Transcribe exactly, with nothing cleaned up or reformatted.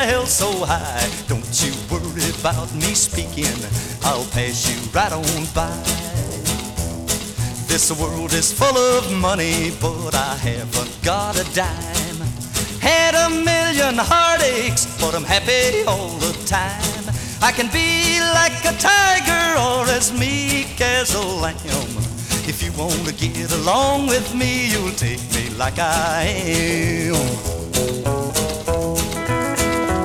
held so high. Don't you worry about me speaking, I'll pass you right on by. This world is full of money, but I haven't got a dime. Had a million heartaches, but I'm happy all the time. I can be like a tiger or as meek as a lamb. If you want to get along with me, you'll take me like I am.